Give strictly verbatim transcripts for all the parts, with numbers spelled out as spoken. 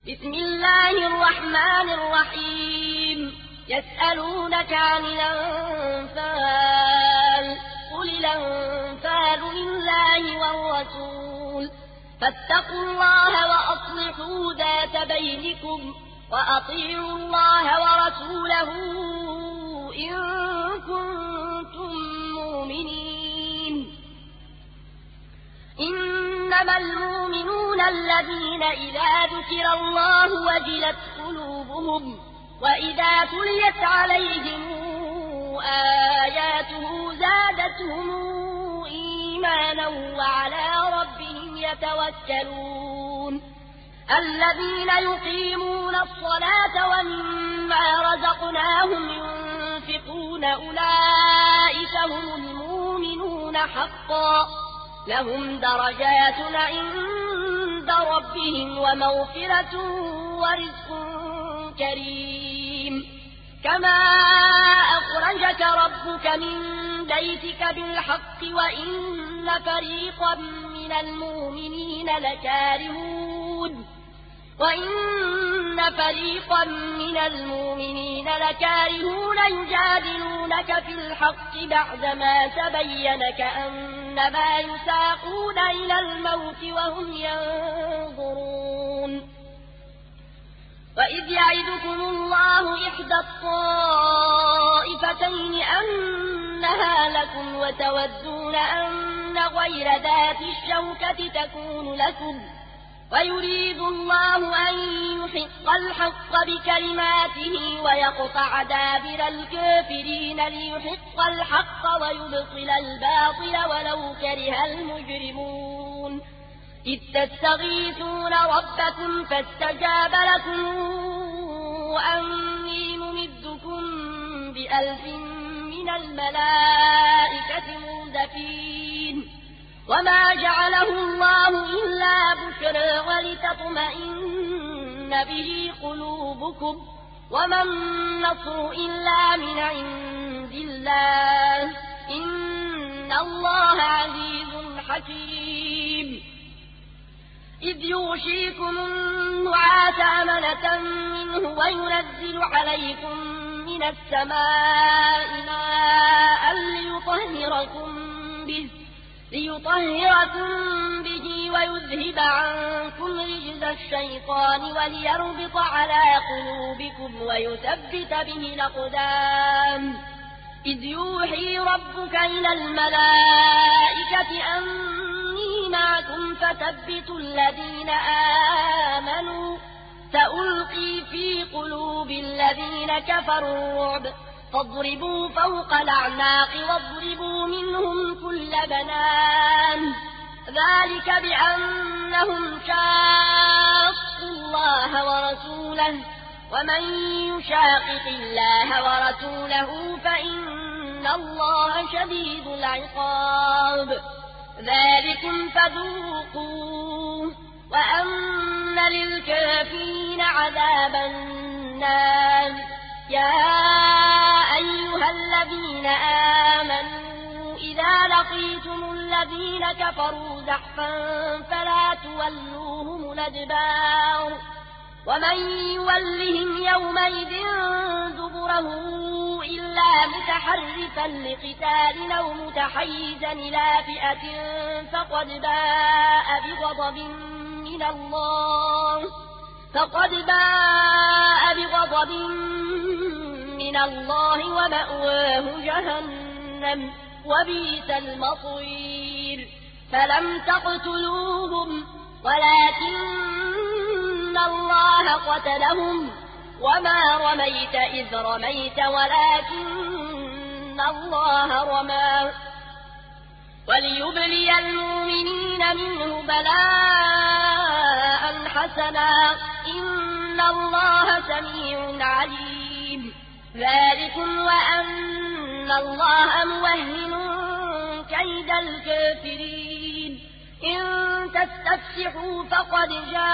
بسم الله الرحمن الرحيم يسألونك عن الأنفال قل الأنفال لله والرسول فاتقوا الله وأصلحوا ذات بينكم وأطيعوا الله ورسوله إن كنتم مؤمنين إنما المؤمنون الذين إذا ذكر الله وجلت قلوبهم وإذا تليت عليهم آياته زادتهم إيمانا وعلى ربهم يتوكلون الذين يقيمون الصلاة ومما رزقناهم ينفقون أولئك هم المؤمنون حقا لهم درجات عند ربهم ومغفرة ورزق كريم كما أخرجك ربك من بيتك بالحق وإن فريقا من المؤمنين لكارهون وإن فريقا من المؤمنين لكارهون يجادلونك في الحق بعدما تبين كأنما يساقون إلى الموت وهم ينظرون وإذ يعدكم الله إحدى الطائفتين أنها لكم وتودون أن غير ذات الشوكة تكون لكم ويريد الله أن يحق الحق بكلماته ويقطع دابر الكافرين ليحق الحق ويبطل الباطل ولو كره المجرمون إذ تستغيثون ربكم فاستجاب لكم أني ممدكم بألف من الملائكة مردفين وما جعله الله إلا بشرى ولتطمئن به قلوبكم وما النصر إلا من عند الله إن الله عزيز حكيم إذ يغشيكم النعاس أمنة منه وينزل عليكم من السماء ماء ليطهركم به ليطهركم به ويذهب عنكم رجز الشيطان وليربط على قلوبكم ويثبت به الأقدام إذ يوحي ربك إلى الملائكة أني معكم فثبتوا الذين آمنوا سألقي في قلوب الذين كفروا الرعب فاضربوا فوق الأعناق واضربوا منهم كل بنان ذلك بأنهم شاقوا الله ورسوله ومن يشاقق الله ورسوله فإن الله شديد العقاب ذلكم فذوقوه وأن للكافرين عذاب النار يا أيها الذين آمنوا إذا لقيتم الذين كفروا زحفا فلا تولوهم الأدبار ومن يولهم يومئذ دبره إلا متحرفا لقتال أو متحيزا إلى فئة فقد باء بغضب من الله فقد باء بغضب من الله ومأواه جهنم وبئس المصير فلم تقتلوهم ولكن الله قتلهم وما رميت إذ رميت ولكن الله رمى وليبلي المؤمنين منه بلاء حسنا إن الله سميع عليم ذلكم وأن الله موهن كيد الكافرين إن تستفتحوا فقد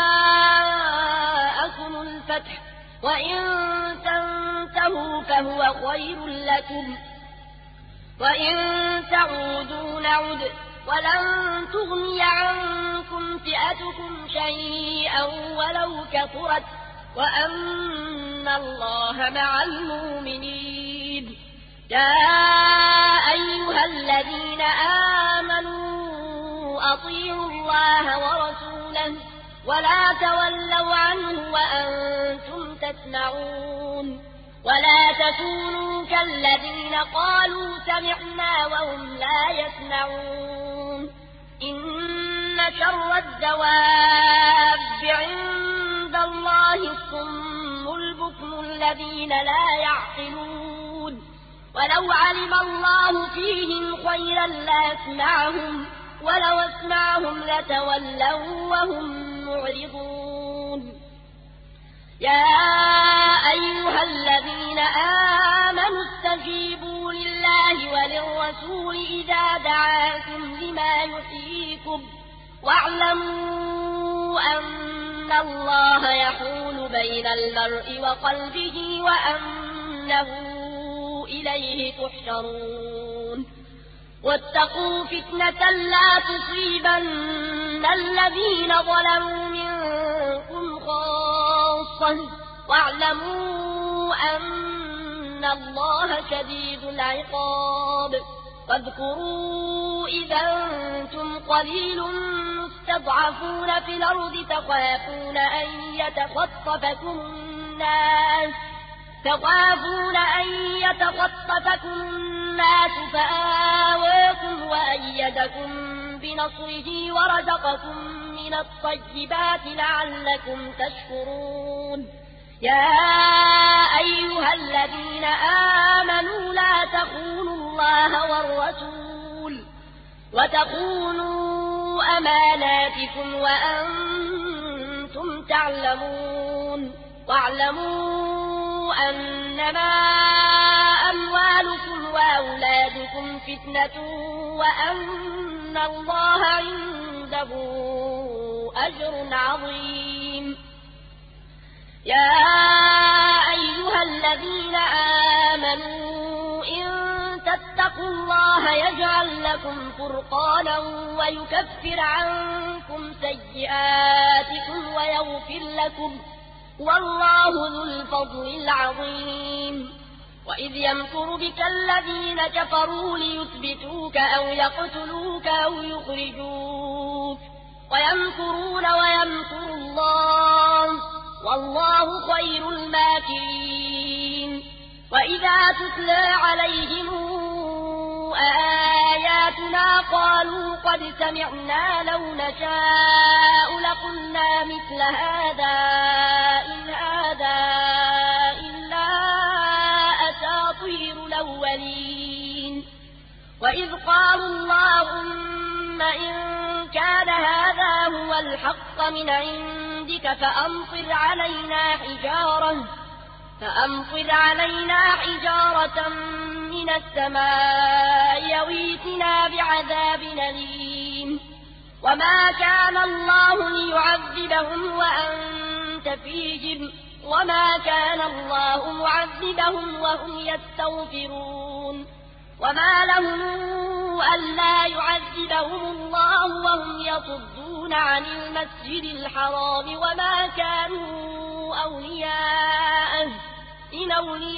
جاءكم الفتح وإن تنتهوا فهو خير لكم وإن تعودوا نعد ولن تغني عنكم فئتكم شيئا ولو كثرت وأن الله مع المؤمنين. يا أيها الذين آمنوا أطيعوا الله ورسوله ولا تولوا عنه وأنتم تسمعون. ولا تكونوا كالذين قالوا سمعنا وهم لا يسمعون. إن شر الدواب عند الله الصم البكم الذين لا يعقلون. ولو علم الله فيهم خيرا لأسمعهم ولو أسمعهم لتولوا وهم معرضون. يا أيها الذين آمنوا استجيبوا لله وللرسول إذا دعاكم لما يحييكم واعلموا أن الله يحول بين المرء وقلبه وأنه إليه تحشرون. واتقوا فتنة لا تصيبن الذين ظلموا منكم خاصة واعلموا أن الله شديد العقاب. واذكروا إذا أنتم قليل مستضعفون في الأرض تخافون أن يتخطفكم الناس تخافون أن يتخطفكم الناس فآواكم وأيدكم بنصره ورزقكم من الطيبات لعلكم تشكرون. يا أيها الذين آمنوا لا تخونوا الله والرسول وتخونوا أماناتكم وأنتم تعلمون. واعلموا أنما أموالكم وأولادكم فتنة وأن الله عنده أجر عظيم. يا أيها الذين آمنوا إن تتقوا الله يجعل لكم فرقانا ويكفر عنكم سيئاتكم ويغفر لكم والله ذو الفضل العظيم. وإذ يمكر بك الذين كفروا ليثبتوك أو يقتلوك أو يخرجوك ويمكرون ويمكر الله والله خير الماكرين. وإذا تتلى عليهم آياتنا قالوا قد سمعنا لو نشاء لقلنا مثل هذا إن هذا إلا أساطير الأولين. وإذ قالوا اللهم إن كان هذا هو الحق من عندك فأمطر علينا حجارة فأمطر علينا حجارة من السماء يويتنا بعذاب أليم. وما كان الله ليعذبهم وأنت فيهم وما كان الله معذبهم وهم يستغفرون. وما لهم ألا يعذبهم الله وهم يصدون عن المسجد الحرام وما كانوا أولياءه إن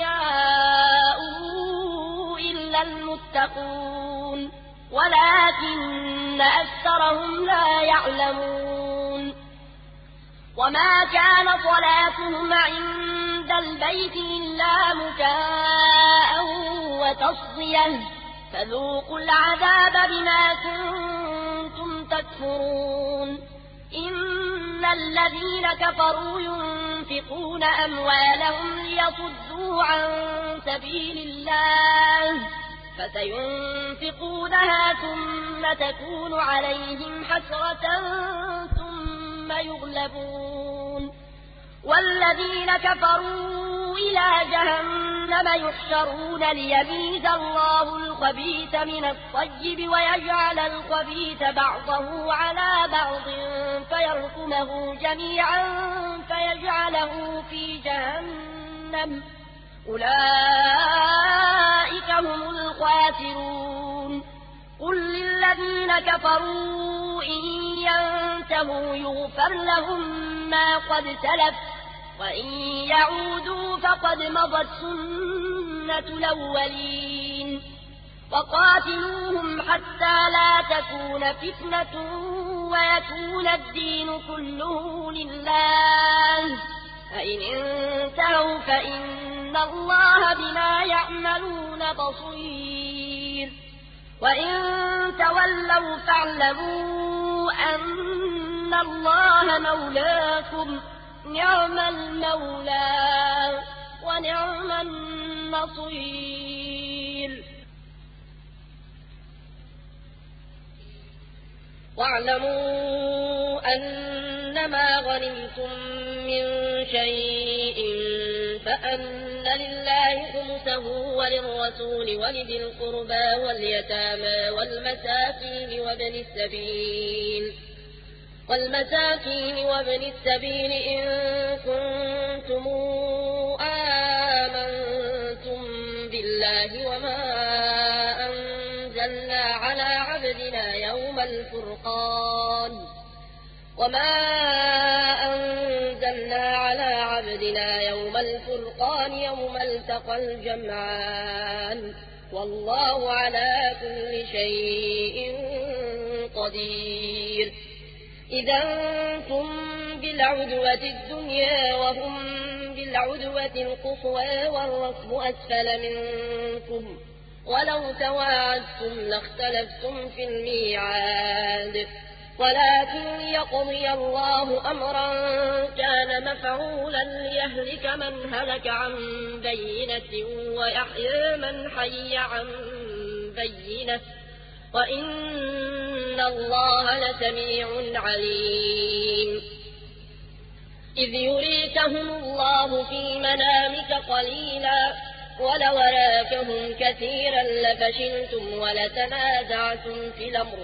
أولياؤه إلا المتقون ولكن أكثرهم لا يعلمون. وما كان صلاتهم عند البيت إلا مكاء وتصدية فذوقوا العذاب بما كنتم تكفرون. إن الذين كفروا ينفقون أموالهم ليصدوا عن سبيل الله فسينفقونها ثم تكون عليهم حسرة ثم يغلبون. والذين كفروا إلى جهنم يحشرون ليميز الله الخبيث من الطيب ويجعل الخبيث بعضه على بعض فيركمه جميعا فيجعله في جهنم أولئك هم الخاسرون. قل للذين كفروا إن ينتهوا يغفر لهم ما قد سلف وإن يعودوا فقد مضت سنة الأولين وقاتلوهم حتى لا تكون فتنة ويكون الدين كله لله فإن انتهوا فإن الله بما يعملون بصير وإن تولوا فاعلموا أن الله مولاكم نعم المولى ونعم النصير واعلموا أنما غنمتم من شيء فأن لله خمسه وللرسول ولذي القربى واليتامى والمساكين وابن السبيل والمساكين وابن السبيل إن كنتم آمنتم بالله وما أنزلنا على عبدنا يوم الفرقان وما أنزلنا على عبدنا يوم الفرقان يوم التقى الجمعان والله على كل شيء قدير إذا أنتم بالعدوة الدنيا وهم بالعدوة القصوى والركب أسفل منكم ولو تواعدتم لاختلفتم في الميعاد ولكن ليقضي الله أمرا كان مفعولا ليهلك من هلك عن بينة ويحيى من حي عن بينة وإن الله لسميع عليم إذ يريكهم الله في منامك قليلا ولو راكهم كثيرا لفشلتم ولتنازعتم في الأمر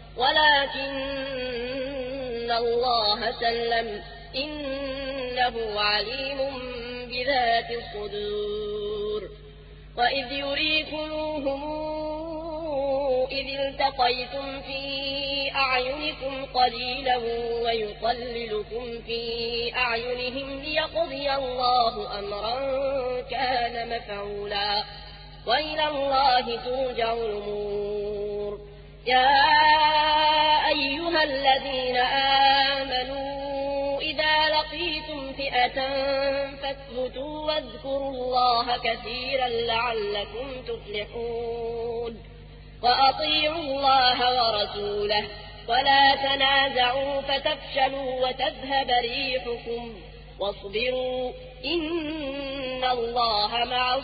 ولكن الله سلم إنه عليم بذات الصدور وإذ يريكموهم إذ التقيتم في أعينكم قليلا ويقللكم في أعينهم ليقضي الله أمرا كان مفعولا وإلى الله ترجع الأمور يا أيها الذين آمنوا إذا لقيتم فئة فاثبتوا واذكروا الله كثيرا لعلكم تفلحون وأطيعوا الله ورسوله ولا تنازعوا فتفشلوا وتذهب ريحكم واصبروا إن الله مع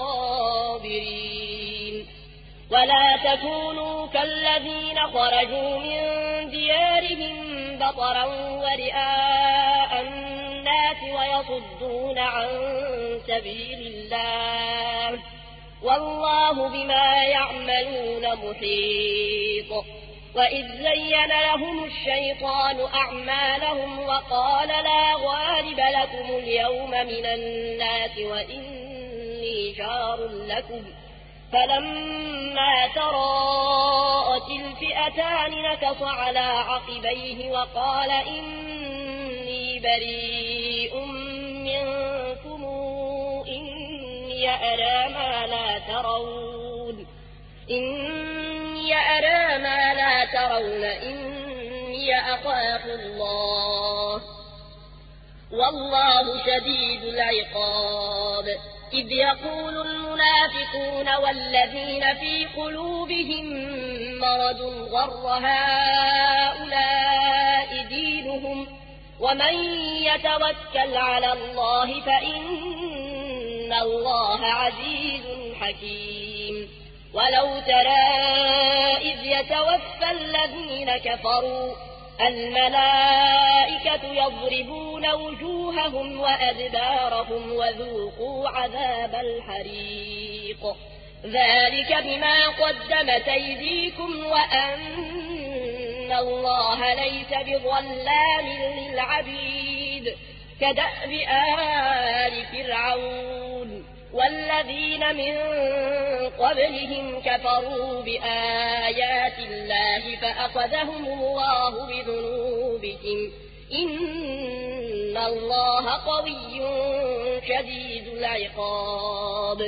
الصابرين ولا تكونوا كالذين خرجوا من ديارهم بطرا ورئاء الناس ويصدون عن سبيل الله والله بما يعملون محيط وإذ زين لهم الشيطان أعمالهم وقال لا غالب لكم اليوم من الناس وإني جار لكم فلما تراءت الفئتان نكص على عقبيه وقال إني بريء منكم إني أرى ما لا ترون إني أرى ما لا ترون إني أخاف الله والله شديد العقاب إذ يقول المنافقون والذين في قلوبهم مرض غر هؤلاء دينهم ومن يتوكل على الله فإن الله عزيز حكيم ولو ترى إذ يتوفى الذين كفروا الملائكة يضربون وجوههم وأدبارهم وذوقوا عذاب الحريق ذلك بما قدمت أيديكم وأن الله ليس بظلام للعبيد كدأب آل فرعون والذين من قبلهم كفروا بآيات الله فأخذهم الله بذنوبهم إن الله قوي شديد العقاب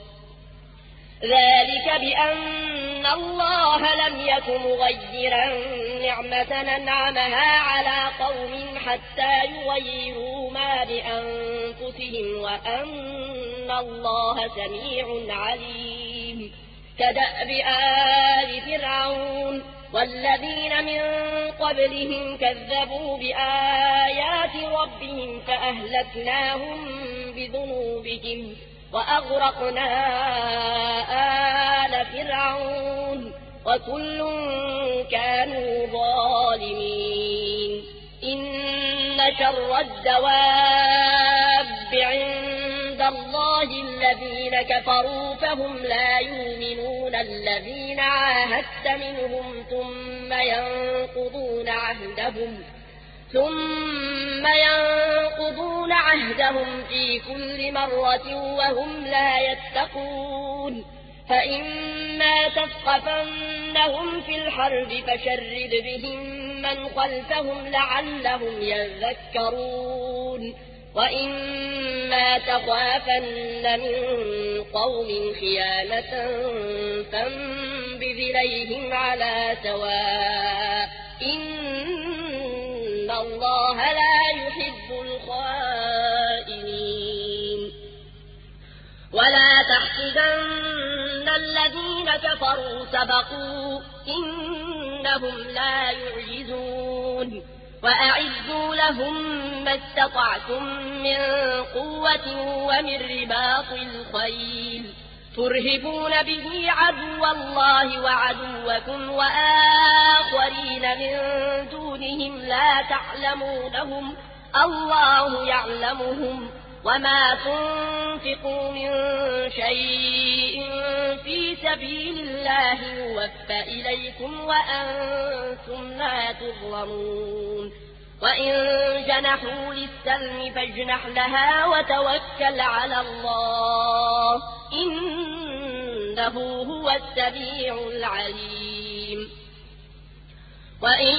ذلك بأن الله لم يك مغيرا نعمة أنعمها على قوم حتى يغيروا ما بأنفسهم وأن الله سميع عليم كدأب آل فرعون والذين من قبلهم كذبوا بآيات ربهم فأهلكناهم بذنوبهم وأغرقنا آل فرعون وكل كانوا ظالمين إن شر الدواب عند الله الذين كفروا فهم لا يؤمنون الذين عاهدت منهم ثم ينقضون عهدهم ثم ينقضون عهدهم في كل مرة وهم لا يتقون فإما تثقفنهم في الحرب فشرد بهم من خلفهم لعلهم يذكرون وإما تخافن من قوم خيانة فانبذ إليهم على سواء إن الله لا يحب الخائنين ولا تحسبن الذين كفروا سبقوا إنهم لا يعجزون وأعدوا لهم ما استطعتم من قوة ومن رباط الخيل ترهبون به عدو الله وعدوكم وآخرين من دونهم لا تعلمونهم الله يعلمهم وما تنفقوا من شيء في سبيل الله يوفى إليكم وأنتم لا تظلمون وإن جنحوا للسلم فاجنح لها وتوكل على الله إنه هو السميع العليم وإن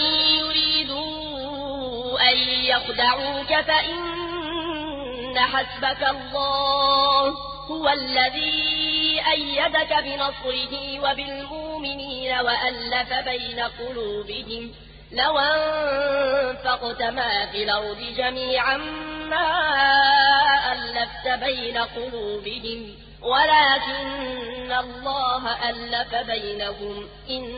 يريدوا أن يخدعوك فإن حسبك الله هو الذي أيدك بنصره وبالمؤمنين وألف بين قلوبهم لو أنفقت ما في الأرض جميعا ما ألفت بين قلوبهم ولكن الله ألف بينهم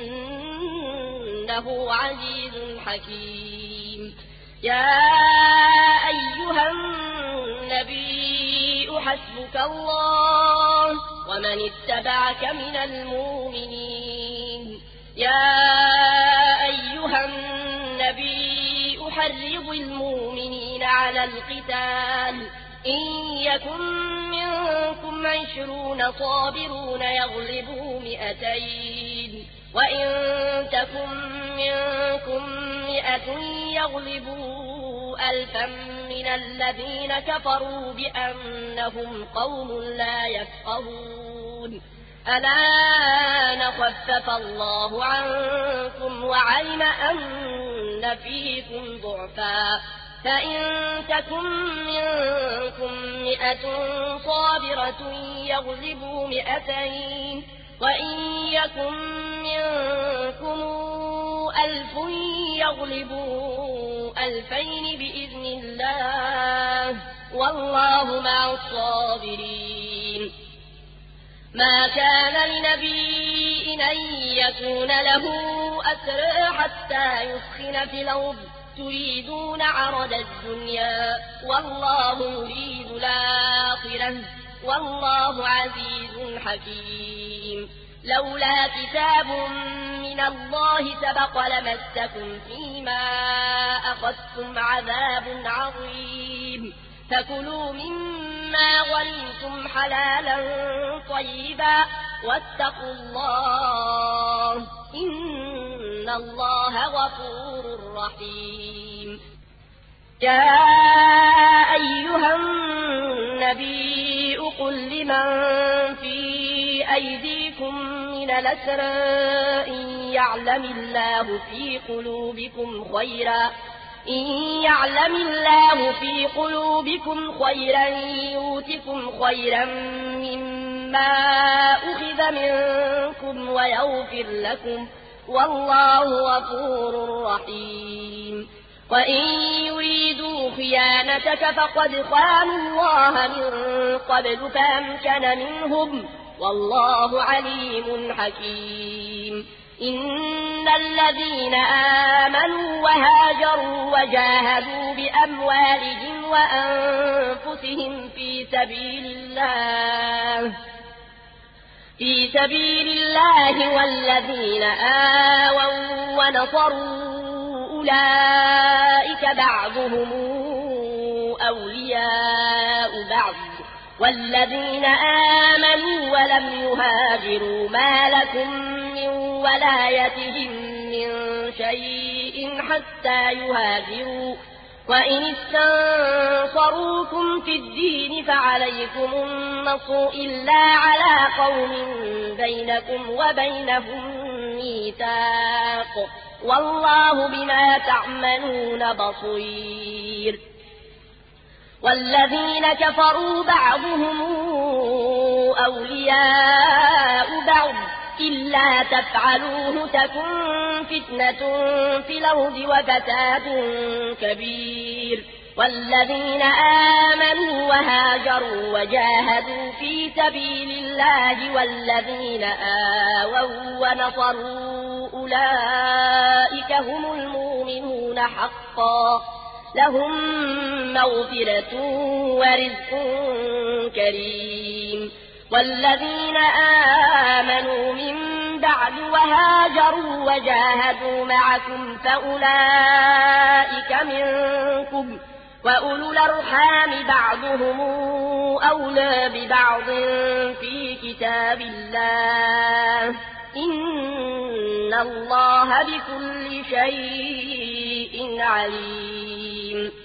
إنه عزيز حكيم يا أيها النبي حسبك الله ومن اتبعك من المؤمنين يا أيها النبي حرض المؤمنين على القتال إن يكن منكم عشرون صابرون يغلبوا مئتين وإن تكن منكم مئة يغلبوا ألفا من الذين كفروا بأنهم قوم لا يفقهون الآن خفف الله عنكم وعلم أن فيكم ضعفا فإن تكن منكم مئة صابرة يغلبوا مئتين وإن يكن منكم ألف يغلبوا ألفين بإذن الله والله مع الصابرين ما كان لنبي أن يكون له أسرى حتى يسخن في الأرض تريدون عرض الدنيا والله يريد الآخرة والله عزيز حكيم لولا كتاب من الله سبق لمسكم فيما أخذتم عذاب عظيم فكلوا مما غنمتم حلالا طيبا واتقوا الله إن الله غفور رحيم يا أيها النبي النبي قل لمن في أيديكم من الأسرى إن يعلم الله في قلوبكم خيرا إن يعلم الله في قلوبكم خيرا يؤتكم خيرا مما أخذ منكم ويغفر لكم والله غفور رحيم وإن يريدوا خيانتك فقد خانوا الله من قبل فأمكن منهم والله عليم حكيم إن الذين آمنوا وهاجروا وجاهدوا بأموالهم وأنفسهم في سبيل الله في سبيل الله والذين آووا ونصروا أولئك بعضهم أولياء بعض والذين آمنوا ولم يهاجروا ما لكم من ولايتهم من شيء حتى يهاجروا وإن استنصروكم في الدين فعليكم النصر إلا على قوم بينكم وبينهم ميثاق والله بما تعملون بصير والذين كفروا بعضهم أولياء بعض إلا تفعلوه تكن فتنة في الأرض وفساد كبير والذين آمنوا وهاجروا وجاهدوا في سبيل الله والذين آووا ونصروا أولئك هم المؤمنون حقا لهم مغفرة ورزق كريم والذين آمنوا من بعد وهاجروا وجاهدوا معكم فأولئك منكم وأولو الأرحام بعضهم أولى ببعض في كتاب الله إن الله بكل شيء عليم